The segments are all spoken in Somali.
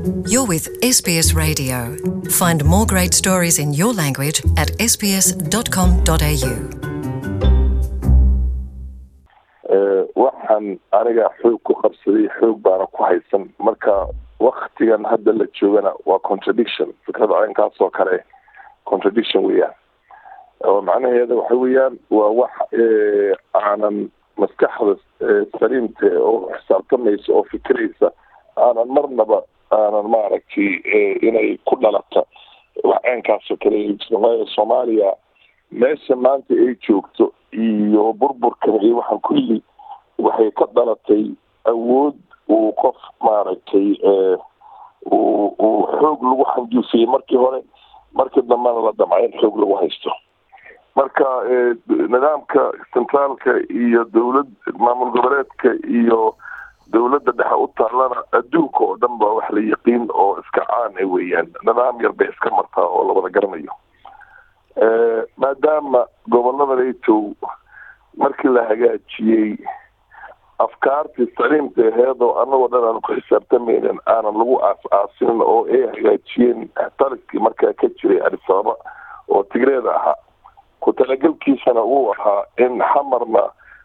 You're with SBS Radio. Find more great stories in your language at sbs.com.au. waxaan aniga xoog ku qabsaday xoog baana ku haysan marka waqtigan hadda la joogana waa contradiction fikrada aynkaas oo kale contradiction weeyaan oo macnaheedu waxa weeyaan waa wax aanan maskaxda saliimta oo xisaabtamaysa oo fikraysa aanan marnaba aanan maaragtay inay ku dhalato wax aynkaas oo kale Soomaaliya meesha maanta ay joogto iyo burburka iyo waxaan kulli waxay ka dhalatay awood uu qof maaragtay uu xoog lagu xanjuufiyay markii hore markii dambana la damcay xoog lagu haysto marka nidaamka centraalka iyo dawlad maamul goboleedka iyo dawladda dhexe u taalana adduunka oo dhan baa wax la yaqiin oo iska caan ah weeyaan nidaam yar bay iska martaa oo la wada garanayo maadaama gobolada Leeto markii la hagaajiyay afkaartii saliimta heedo anagoo dhan aan ku xisaabtamaynin aanan lagu aas-aasin oo ay hagaajiyeen talkii markaa ka jiray Addis Ababa oo Tigreeda ahaa ku talagalkiisana uu ahaa in xamarna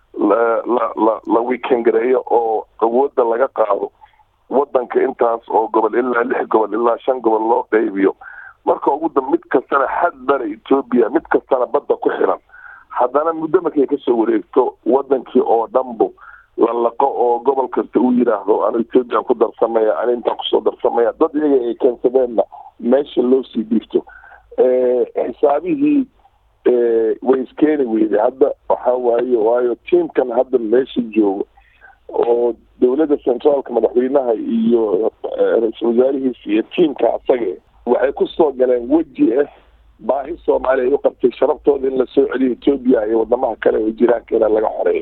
la weekend gareeyo oo awoodda laga qaado wadanka intaas oo gobol ilaa 6 gobol ilaa 5 gobol loo qaybiyo marka ugu dambe mid kastana xad dara Ethiopia mid kastana badda ku xiran haddana muddo markay ka soo wareegto wadankii oo dhanbo la laqo oo gobol kasta uu yiraahdo aan Ethiopia ku darsamaya aan inta ku soo darsamaya dad iyaga ay keensadeen meesha loo sii dhifto xisaabihii way iskeeni weyday hadda waxa waayo teamkan hadda meesha joogo oo dawladda centraalka madaxweynaha iyo ra'iisul wasaarihiisa iyo teamka asaga waxay ku soo galeen waji baahi Soomaaliya u qabtay sharaftooda in la soo celiyo Ethiopia iyo wadamaha kale oo jiraanka in laga xoreeyo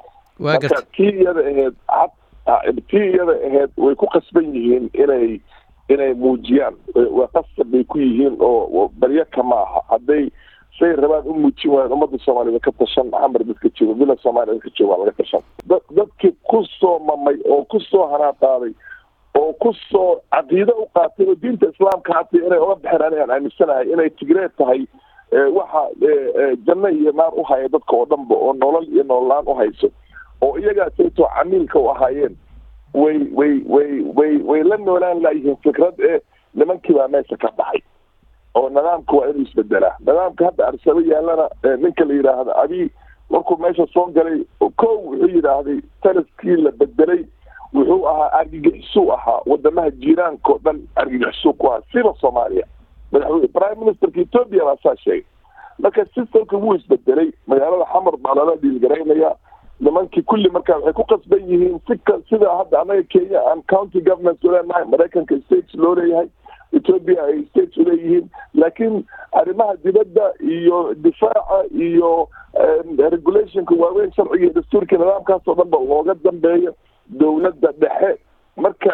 iyada ahayd way ku qasban yihiin inay muujiyaan waa qasab bay ku yihiin oo barya kama aha hadday say rabaan u muujin waayeen ummadda Soomaaliyeed ka tashan xamar dadka jooga bila Soomaaliyeed ka jooga laga tashan dadkii ku soo mamay oo ku soo hanaaqaaday oo ku soo caqiido u qaatay oo diinta islaamka hadii inay uga bixiraan aan aaminsanahay inay Tigreed tahay waxa janno iyo naar u haya dadka oo dhanba oo nolol iyo nololaan u hayso oo iyaga sayto camiilka u ahaayeen way la noolaan laayeen fikrad nimankii baa meesha ka baxay oo nidaamka waa inuu isbedelaa nidaamka hadda arsaba yaalana ninka la yiraahdo abi markuu meesha soo galay wuxuu yiraahday talaskii la bedelay wuxuu ahaa argagixisuu ahaa wadamaha jiiraanka oo dhan argagixisuu ku ahaa sida Soomaaliya madaxweyne prime minister Ethiopia baa saa sheegay marka systemka wuu isbedelay magaalada xamar baa lala dhiilgaraynaya nimankii kulli markaa waxay ku qasban yihiin sida hadda anaga Kenya aan county government leenahay Mareykanka states loo leeyahay Ethiopia ay states leeyihiin laakiin arrimaha dibadda iyo difaaca iyo regulationka waaweyn sharciga dastuurka nidaamkaas oo dhan ba looga dambeeyo dawladda dhexe marka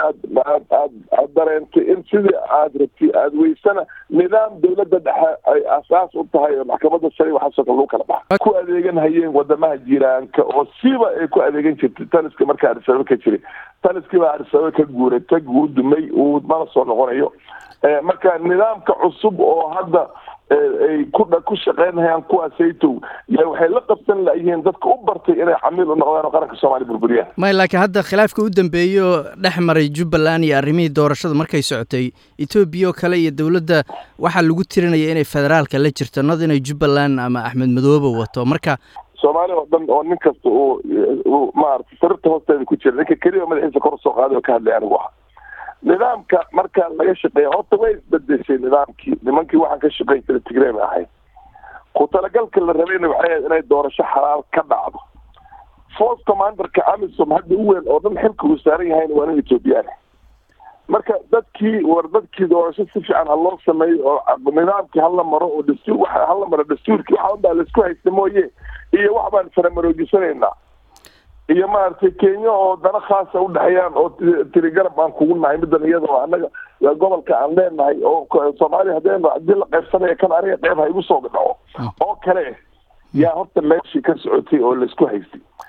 aad dareentay in sidii aad rabtay aad weysana nidaam dawladda dhexe ay asaas u tahay oo maxkamadda sare waxa soo lagu kala baxay ku adeegan hayeen wadamaha jiraanka oo siba ay ku adeegan jirtay taliska marka arsaba ka jiray taliskii baa arsaba ka guuray tag uu dumay uu ma soo noqonayo marka nidaamka cusub oo hadda ay ku shaqeynayaan kuwaasayto waxay la qabsan laayeen dadka u bartay inay camiil u noqdaan qaranka Soomaaliya burburiyaan laakiin hadda khilaafka u dambeeyo dhexmaray Jubbaland iyo arrimihii doorashada markay socotay Ethiopia kale iyo dawladda waxa lagu tirinayay inay federaalka la jirto nad inay Jubbaland ama Axmed Madoobe wato marka Soomaaliya oo dhan oo nin kasta oo maartay sarta hoosteeda ku jira ninka kaliya madaxiisa kor soo qaaday oo ka hadlay anigu nidaamka marka laga shaqeeyo horta way isbedeshay nidaamkii nimankii waxaan ka shaqeeyay Tigreed ahay ku talagalka la rabay inay doorasho xalaal ka dhacdo force commander-ka AMISOM hadda u weyn oo dhan xilka uu saaran yahay waa in Ethiopia marka dadkii doorasho si fiican loo sameeyo oo nidaamkii hal maro oo dastuur waxa hal maro dastuurkii waxa baa la isku haystay mooyee iyo wax baan faramaroojisanayna iyo maartay Kenya oo dana khaas ah u dhaxayaan oo tirigarab aan kugu nahay midan iyadoo anaga gobolka aan leenahay oo Soomaaliya hadii la qaybsanayo kan ariga qayb hay u soo dhaco oo kale yaa horta meeshii ka socotay oo la isku haystay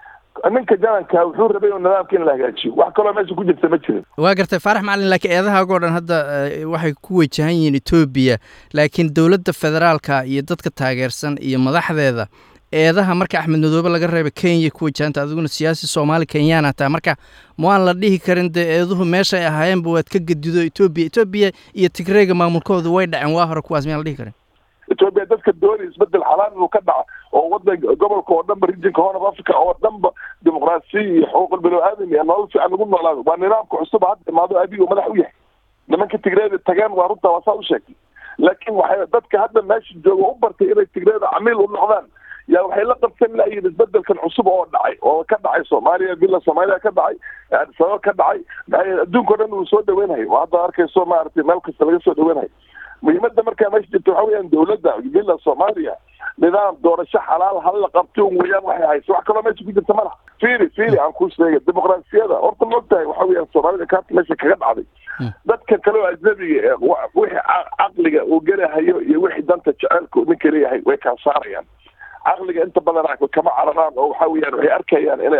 ninka jananka wuxuu rabay inuu nidaamka in la hagaajiyo wax kaloo meesha ku jirta ma jirin. waa gartay Faarax Macalin, laakiin eedahaago dhan hadda waxay ku wajahan yihiin Ethiopia, laakiin dowladda federaalka iyo dadka taageersan iyo madaxdeeda eedaha marka Axmed Madoobe laga reebay Kenya ku wajahanta, adiguna siyaasi Soomaali Kenyaan ah marka ma aan la dhihi karin eeduhu meesha ay ahaayeen waad ka gadido Ethiopia iyo Tigreega maamulkooda way dhaceen waa hore kuwaas ma la dhihi karin. Ethiopia dadka doonay isbedel xalaal inuu ka dhaco oo wadanka gobolka oo dhanba regionka Horn of Africa oo dhanba dimuqraasi iyo xuquuqul bini'aadam iyo nolol fiican lagu noolaado waa nidaamka cusub hadda imaado abiy oo madax u yahay. nimanka Tigreega tagaan waa runta waa saa u sheegtay, laakiin waxay dadka hadda meesha jooga u bartay inay Tigreega camiil u noqdaan yaa waxay la qabsan lahayd isbedelkan cusub oo dhacay oo ka dhacay Soomaaliya bila Soomaaliya ka dhacay sabab ka dhacay adduunka dhan uu soo dhaweynayo hadda arkayso maartay meel kasta laga soo dhaweynayo. muhiimadda markaa meesha jirta waxa weeyaan dowladda bila Soomaaliya nidaam doorasho xalaal hal la qabto weeyaan waxay hayso wax kaloo meesha ku jirta malaha. fiiri aan ku sheegay dimuqraasiyada horta ma ogtahay waxa weeyaan Soomaalida ka meesha kaga dhacday dadka kale oo ajnabiga wixii caqliga uu galahayo iyo wixii danta jecelka ninka leeyahay way ka saarayaan. caqliga inta badan kama cararaan oo waxa weeyaan waxay arkayaan inay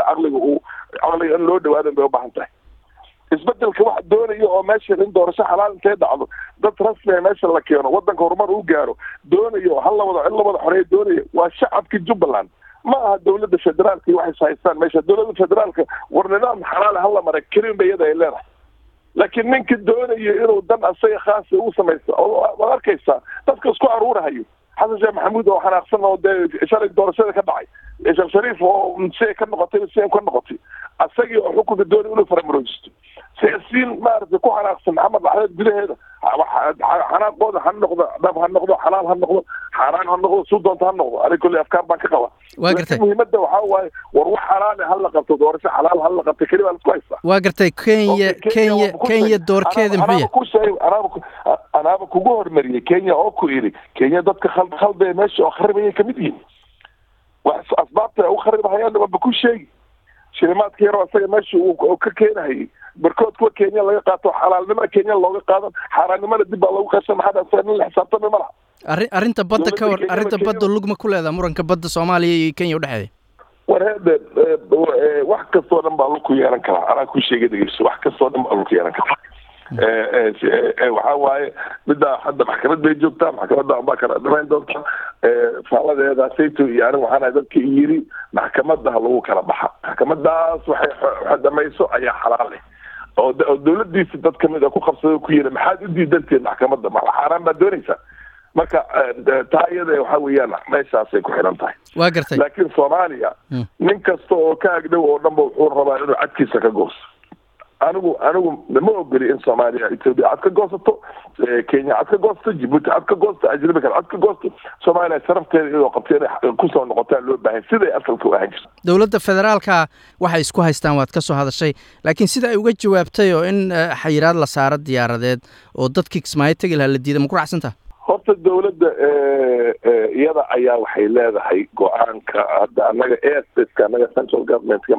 caqliga in loo dhawaado bay u baahan tahay. isbedelka wax doonayo oo meesha in doorasho xalaal intee dhacdo dad rasmi meesha la keeno wadanka horumar uu gaaro doonayo hal la wada xoreey doonayo waa shacabka Jubbaland ma aha dowladda federaalka iyo waxay haystaan meesha. dowladda federaalka war nidaam xalaal hal la maray karin bayada ay leedahay, laakiin ninka doonayo inuu dan asaga khaas u samaysto oo arkaysa dadka isku aruurahayo xasan sheekh maxamuud oo xanaaqsan oo shalay doorashada ka dhacay Sheekh Shariif oo si ka noqotay asagii oo xukunka doonay inuu faramaroojisto siyaasiyiin maaragtay ku xanaaqsan Maxamed Axmed gudaheeda xanaaqooda ha noqdo dhab ha noqdo xalaal ha noqdo xaaraan ha noqdo suu doonta ha noqdo aniga kulli afkaar baan ka qaba. muhiimadda waxaa waaye war wax xalaal hal la qabto doorasho xalaal hal la qabto keli baa la isku haystaa. waa gartay Kenya doorkeeda muxuu yahay anaaba kugu hormariyay Kenya oo ku iri Kenya dadka khalday meesha oo kharibay kamid yihiin wax asbaabta u kharibahayaan waa ku sheegi shilimaadka yar asaga meesha uu ka keenahay barkood kuwa Kenya laga qaato xalaalnimada Kenya looga qaadan xaaraannimada dib baa lagu qashan maxaa asaga la xisaabtama malaha. arrinta badda ka war arrinta badda lugma ku leedahay muranka badda Soomaaliya iyo Kenya u dhaxeeya. warheed wax kastoo dhan baa lagu yeelan karaa anaa ku sheegay dhageyso wax kastoo dhan baa lagu yeelan karaa. waxaa waaye midda hadda maxkamad bay joogtaa maxkamadda baa kala dhamayn doonta faaladeeda sayto iyo aniga waxaan dadka yiri maxkamadda lagu kala baxa maxkamadaas waxay dhamayso ayaa xalaal leh oo dowladdiisa dad kamid ah ku qabsaday ku yiri maxaad u diidanteen maxkamadda ma xaraan baa doonaysa marka taayada waxa weeyaan meeshaas ay ku xiran tahay. waa gartay laakiin Soomaaliya nin kasta oo ka agdhow oo dhanba wuxuu rabaa inuu cadkiisa ka goosto. anigu ma ogoli in Soomaaliya Ethiopia cad ka goosato Kenya cad ka goosato Djibouti cad ka goosato ajnabi kale cad ka goosato Soomaaliya sharafteeda iyadoo qabteen ku soo noqotaa loo baahan siday asalka u ahaan jirtay. dowladda federaalka waxay isku haystaan waad ka soo hadashay, laakiin sida ay uga jawaabtay oo in xayiraad la saaro diyaaradeed oo dadkii Kismaayo tagi lahaa la diiday ma ku raacsantahay? horta dowladda iyada ayaa waxay leedahay go-aanka hadda anaga airspace-ka anaga central government-ka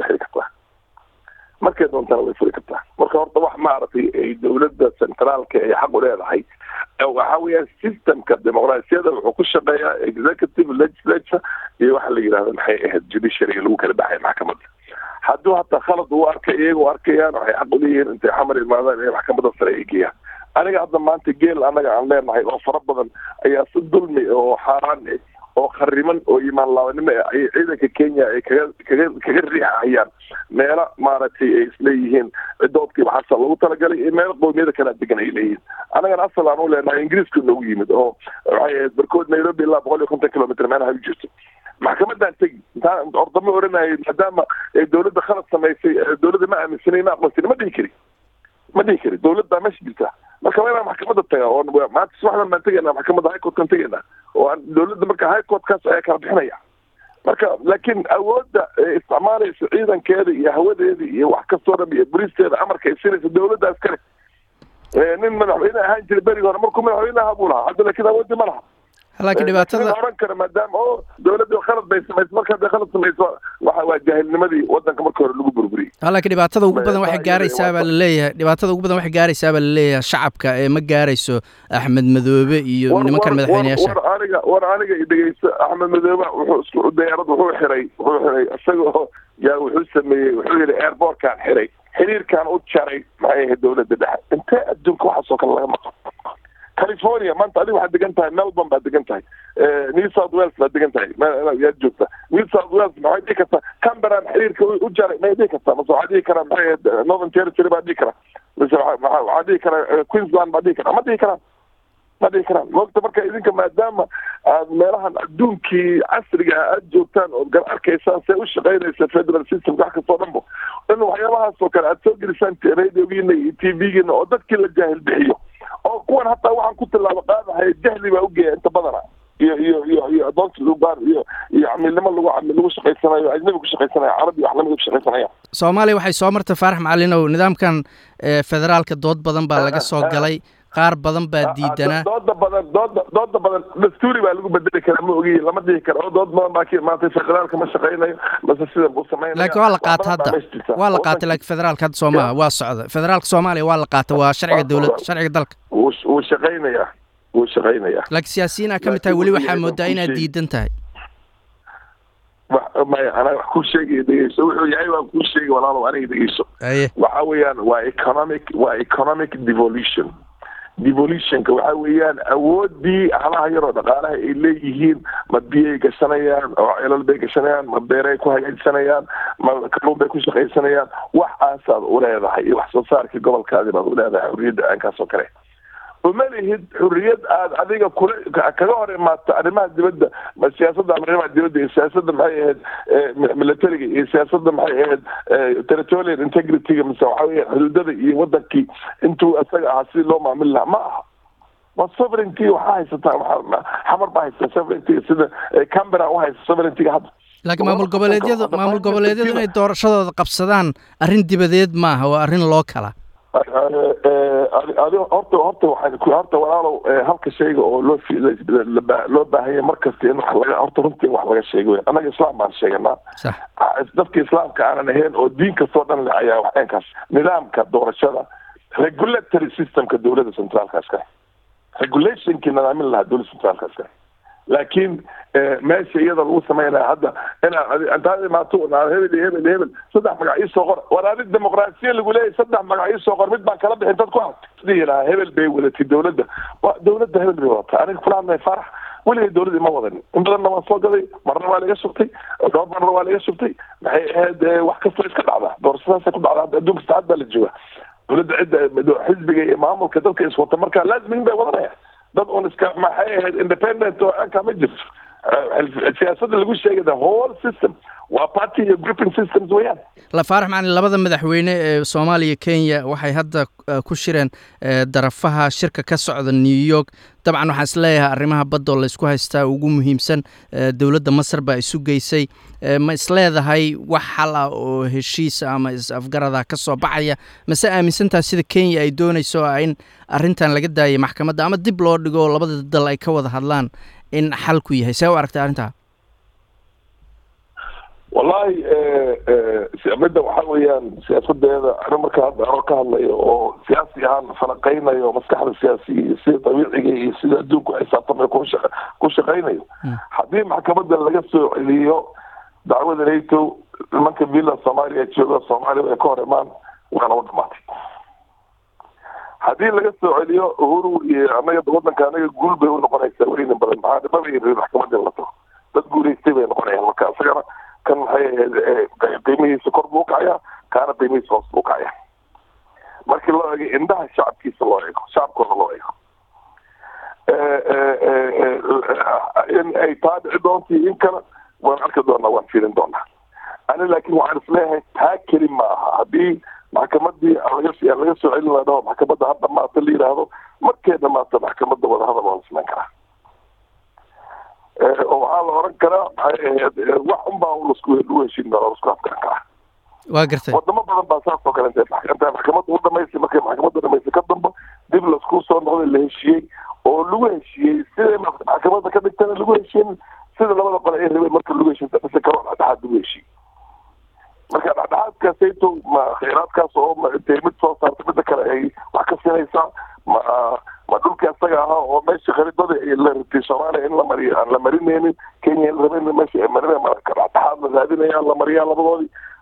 markay doontaan way furi kartaa. marka horta wax maaragtay ay dowladda centraalka ay xaq u leedahay waxa weeyaan systemka dimuqraasiyada wuxuu ku shaqeeyaa executive legislature iyo waxa la yidhahdo maxay ahayd judiciary lagu kala baxay maxkamadda. hadduu hataa khalad uu arkay iyagu arkayaan waxay xaq u leeyihiin intay xamar imaadaan inay maxkamadda sare ay geeyaan. aniga hadda maanta geel anaga aan leenahay oo fara badan ayaa si dulmi oo xaaraan oo khariman oo imaan laabanimo ay ciidanka Kenya ay kaga riixayaan meelo maaragtay ay isleeyihiin cidoodkii waxaa lagu talagalay meel qowmiyada kala degan ay leeyihiin. anagana asal aan u leenahay Ingiriiska noogu yimid oo waxay barkood Nairobi ilaa 150 kilometer meelaha u jirto. maxkamadan tagi intaan ordamo oranayay maadaama ay dowladda khalad samaysay dowladda ma aaminsanay ma aqoonsan ma dhihi kari dowladda meesha jirta marka waa maxkamadda taga oo maanta subaxdan baan tagaynaa maxkamadda high court-kan tagaynaa oo dowladda marka high court-kaas ayaa kala bixinaya. marka laakiin awoodda isticmaalaysa ciidankeeda iyo hawadeeda iyo wax kastoo dhan iyo bolisteeda amarka ay siinaysa dowladdaas kale nin madaxweyne ahaan jiray berigi hore markuu madaxweynaha buu lahaa hadda laakiin awooddi ma laha. laakiin dhibaatada oran kara maadaama oo dowladda khalad bay samayso marka hadday khalad samayso waxa waa jaahilnimadii wadanka marka hore lagu burburiyey. laakiin dhibaatada ugu badan waxay gaaraysaa baa la leeyahay shacabka ee ma gaarayso Axmed Madoobe iyo nimankan madaxweynayaasha. war aniga dhageyso Axmed Madoobe wuxuu isku diyaarad wuxuu xiray isagoo yaa wuxuu sameeyey wuxuu yidhi airportkaan xiray xiriirkaan u jaray maxay ahayd dowladda dhexe intee adduunka waxaasoo kale laga maqo california maanta adiga waxaad degan tahay melbourne baad degan tahay new south wales baad degan tahay yaad joogta new south wales maxay dhihi kartaa canberra xiriirka u jaray may dhihi kartaa mase waxaa dhihi karaa maxay ahayd northern territory baa dhihi karaa mise waxaa dhihi karaa queensland baa dhihi karaa ma dhihi karaan ma dhihi karaan moogta marka idinka maadaama aad meelahan adduunkii casriga ah aada joogtaan ood gar arkaysaan see u shaqaynaysa federal system wax kastoo dhanbo in waxyaabahaas oo kale aad soo gelisaan radiogiina iyo t v-giina oo dadkii la jaahil bixiyo oo kuwan hataa waxaan ku tilaabo qaadahay jahli baa ugeeya inta badana iyo adoonsi lugaar iyo camiilnimo lagu shaqaysanayo ajnabi ku shaqaysanayo carabi wax lamida ku shaqaysanaya soomaaliya waxay soo martay faarax macalinow nidaamkan federaalka dood badan baa laga soo galay qaar badan baa diidanaa dooda badan dastuuri baa lagu bedeli karaa ma ogiye lama dhihi karo oo dood badan baa maanta federaalka ma shaqaynayo mase sidan buu sameynaya laakiin waa la qaata hadda waa la qaatay laakiin federaalka hadda soomaha waa socda federaalka soomaaliya waa la qaatay waa sharciga dowladda sharciga dalka wuu shaqaynayaa laakiin siyaasiyiin aa ka mid tahay weli waxaa moodaa inaad diidan tahay maya anaa wax ku sheegaya dhegeyso wuxuu yahay waan kuu sheegay walaalow aniga dhegeyso waxa weeyaan waa economic devolutionka waxa weeyaan awoodii halaha yaroo dhaqaalaha ay leeyihiin ma biyay gashanayaan oo celal bay gashanayaan ma beeray ku hagaajisanayaan ma kaluun bay ku shaqaysanayaan waxaasaad u leedahay iyo wax soo saarkii gobolkaadi baad u leedahay xurriyadda aankaas oo kale uma lihid xurriyad aad adiga kule kaga hor imaato arrimaha dibadda siyaasadda arrimaha dibadda iyo siyaasadda maxay ahayd militariga iyo siyaasadda maxay ahayd territorial integrityga mise waxa weya xuduudada iyo wadankii intuu isaga ahaa sidii loo maamuli lahaa ma aha waa sovereignty waxaa haysataa xamar baa haysataa sovereigntyga sida canberra u haysta sovereigntyga hadda laakiin maamul goboleedyadu inay doorashadooda qabsadaan arrin dibadeed maaha waa arrin loo kala horta walaalow halka shayga oo loo baahanya markasta in horta runtii wax laga sheego wey annaga islaam baan sheeganaa dadka islaamka aanan ahayn oo diin kastoo dhan leh ayaa waxeenkaas nidaamka doorashada regulatory systemka dowladda centraalkaaska regulationkii nadaamin lahaa dowladda centraalkaaska laakiin meesha iyada lagu sameynaya hadda intaad imaato hebel saddex magac iisoo qor war adi dimuqraasiya lagu leeyahy saddex magac iisoo qor mid baan kala bixin dad ku aragtay sidii lahaa hebel bay wadatay dowladda hebel bay wadataa aniga kula hadlay farax weligay dowladii ma wadanin in badanna waan soo gaday marna waa laga shubtay dhowr marna waa laga shubtay maxay ahayd wax kastoo iska dhacdaa doorashadaasay ku dhacdaa hadda adduunka saacad baa la jooga dowladda cidda xisbiga iyo maamulka dadka iswata marka laazim bay wadanaya dad un iska maxay ahayd independent oo anka ma jirto siyaasadda lagu sheegay the whole system waa party iyo grouping systems weeyaan faarax macalin labada madaxweyne ee soomaaliya kenya waxay hadda ku shireen darafaha shirka ka socda new york dabcan waxaan is leeyahay arrimaha badda oo laysku haystaa ugu muhiimsan dowladda masar baa isu geysay ma is leedahay wax xal ah oo heshiisa ama is-afgarada ka soo baxaya mase aaminsantaha sida kenya ay doonayso in arrintan laga daayay maxkamadda ama dib loo dhigo oo labada dal ay ka wada hadlaan in xalku yahay see u aragtay arrintaa wallahi midda waxaa weeyaan siyaasadeeda ani marka hadda anoo ka hadlayo oo siyaasi ahaan falaqaynayo maskaxda siyaasiga iyo sida dabiiciga iyo sida adduunku ay saabtamay ku shaqaynayo haddii maxkamadda laga soo celiyo dacwada nato nimanka villa soomaaliya jooga soomaaliya ay ka hor imaan waana u dhamaatay haddii laga soo celiyo uhuru iyo anaga wadanka anaga guul bay unoqonaysaa weynin badan maxaa dhibada maxkamadda la tago dad guulaystay bay noqonayaan marka isagana kan maxay ahayd qiimihiisa kor buu kacayaa kaana qiimihiisa hoos buu kacayaa markii loo eego indhaha shacabkiisa loo eego shacabkooda loo eego in ay taa dhici doonto in kale waan arki doonaa waan fiirin doonaa ani laakiin waxaan isleeyahay taa keli ma aha haddii maxkamadii laga soo celin la dhaho maxkamadda ha dhamaata la yidhaahdo markay dhamaata maxkamadda wadahadal waa la samayn karaa oo waxaa la oran karaa maxay ahayd wax unbaa lagu heshiin doona lasku afgaan karaa waa gartay wadamo badan baa saas oo kale intay maxkamadda u dhamaysay markay maxkamadda dhamaysay ka dambe dib lasku soo noqday la heshiiyey oo lagu heshiiyey siday maxkamadda ka dhigtana lagu heshiin sida labada qole ay rabeen marka lagu heshiin mise karo dhexdhexaad lagu heshiiyey marka dhexdhexaadkaasayto ma khayraadkaas oo intay mid soo saarta midda kale ay wax ka sinaysaa ma dhulka isaga ahaa oo meesha kharidada la rabtay soomaaliya in la mariyo aan la marinaynin kenya in la rabeen meesha ay marinaya marka dhexdhexaad la raadinaya la mariyaa labadoodii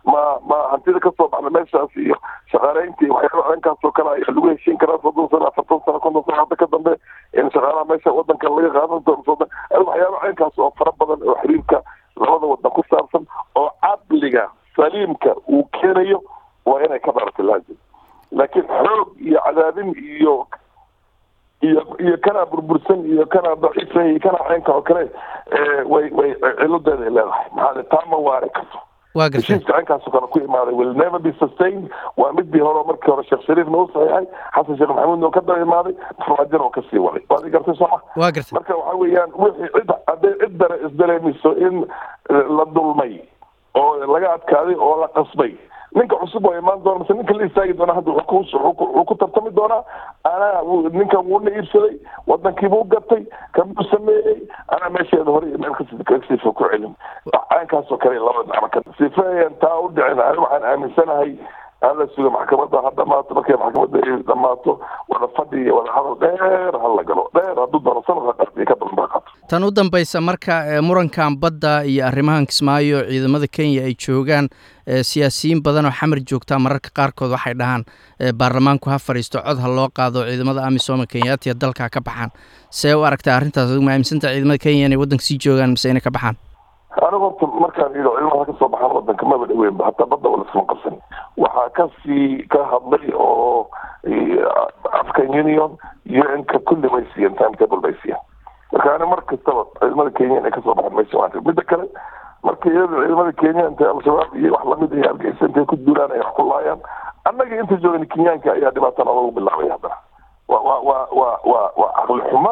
ma hantida kasoo baxda meeshaas iyo shaqaaleyntii waxyaaba arrinkaasoo kale ayaa lagu heshiin karaa 30 sano 40 sano 50 sano hadda ka dambe in shaqaalaha meesha wadanka laga qaadan doono waxyaaba arrinkaas oo fara badan oo xiriirka labada wadan ku saabsan oo caqliga saliimka uu keenayo waa inay ka dhalato laazim laakiin xoog iyo cadaadin iyo kana burbursan iyo kana daciifa iyo kana caynka oo kale way ciladeeda leedahay maxaa taama waare karto heshiiska caynkaasoo kale ku imaaday will never be sustained waa midii hore markii hore sheekh shariif noo saxiixay xasan sheekh maxamuud noo ka daba imaaday farmaajo oo kasii waday waad gartay sooma marka waxa weeyaan wixii hadday cid dare isdareemiso in la dulmay oo laga adkaaday oo la qasbay ninka cusub oo imaan doona mise ninka la istaagi doona hadda wuxuu ku tartami doonaa anaa ninkan wuuna iibsaday wadankiibuu gatay kamuu sameeyey anaa meesheeda hore iyo meel kasii ku celin caynkaasoo kale laba dhinac sifeeyan taa u dhicin ani waxaan aaminsanahay hala suga maxkamadda ha dhamaato markay maxkamadda ay dhamaato wada fadhi iyo wada hadal dheer hala galo dheer hadduu doono sanad ha qaatay ka badan baa qaato tan u dambaysa marka murankan badda iyo arrimahan Kismaayo ciidamada Kenya ay joogaan siyaasiyiin badan oo xamar joogta mararka qaarkood waxay dhahaan baarlamaanku ha fariisto cod ha loo qaado ciidamada AMISOM Kenyaatiga dalka ka baxaan see u aragtaa arrintaas ma aaminsantaa ciidamada Kenya inay wadanka sii joogaan mise inay ka baxaan anigu horta markaan ido ciidamada ka soo baxaan wadanka maba dhaweynba hataa badda wala isma qabsan waxaa kasii ka hadlay oo African Union UN-ka kulli way siiyeen timetable bay siiyeen marka ani mar kastaba ciidamada Kenya inay kasoo baxaan meesha waa midda kale marka ciidamada Kenya inta al-shabaab iyo wax lamid ah Hargeysa intay ku duulaan ay ku laayaan annaga inta joogay Kenyaanka ayaa dhibaatada ugu bilaabay hadda waa aqli xumo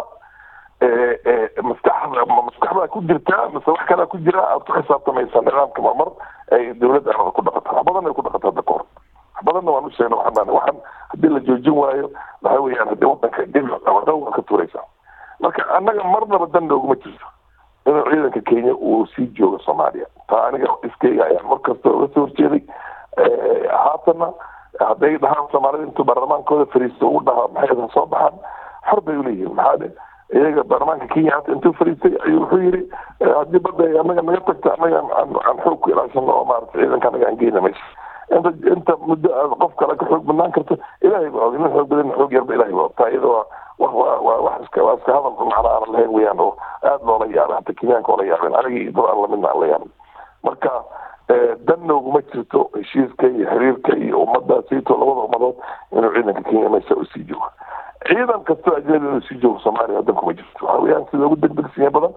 maskaxda ku jirtaa mise wax kale ku jira aad ku xisaabtamaysaa nidaamka marmar ay dawladda ku dhaqataa badan ay ku dhaqataa dadka hor badanna waan u sheegnay waxaan haddii la joojin waayo waxa weeyaan haddii wadanka dib waa ka tuuraysaa marka annaga marnaba dan nooguma jirto inuu ciidanka Kenya uu sii joogo Soomaaliya taa aniga iskayga ayaan mar kasta uga soo horjeeday haatana hadday dhahaan Soomaalida intuu baarlamaankooda fariisto ugu dhahaa maxay soo baxaan xor bay u leeyihiin maxaa iyaga baarlamaanka Kenya hata intuu fariistay ayuu wuxuu yidhi haddii badda anaga naga tagta anaga aan xoog ku ilaashano oo maarata ciidanka anaga aan geyna meesha inta muddo aad qof kale ka xoog badnaan karto ilaahay ba og nin xoog badan xoog yarba ilaahay ba taa iyada waa wax iska hadal macna aan lahayn weeyaan oo aad loola yaabay hata Kenyaanka oo la yaabeen aniga iyo dad aan lamidna aan la yaabin marka dan nooguma jirto heshiiska iyo xiriirka iyo ummadaasiito labada ummadood inuu ciidanka Kenya meesha u sii joogo ciidan kastoo ajnabi inuu sii joogo Soomaaliya wadan kuma jirto waxa weeyaan sida ugu degdegsiya badan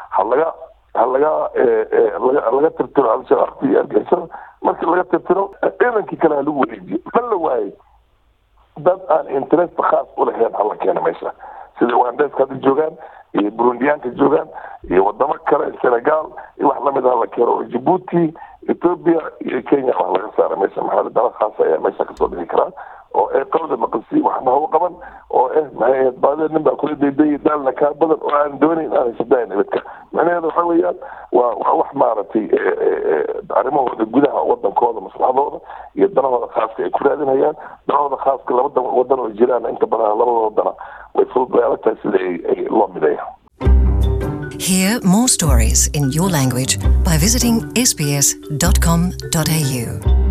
laga tirtiro al-shabaab iyo argagixisada markii laga tirtiro ciidankii kale lagu wareejiyo ma la waayay dad aan interest khaas u lahayn hala keena meesha sida Ugandeska hadda joogaan iyo Burundiyaanka joogaan iyo wadamo kale Senegal iyo wax lamid ah la keeno Djibouti Ethiopia iyo Kenya wax laga saaro meesha maxaa dad khaas ayaa meesha kasoo dhigi karaa oo ay qowda maqalsi waxna hawo qaban oo maxay baadeen baa kula deeday dalna ka badan oo aan doonayn aan sadaan ibadka macnaheedu waxa weeyaan waa wax maaratay arrimahooda gudaha wadankooda maslaxadooda iyo danahooda khaaska ay ku raadinayaan danahooda khaaska labada wadan oo jiraan inta badan labada wadana way fududahay sida ay loo mideeyaan. Hear more stories in your language by visiting sbs.com.au.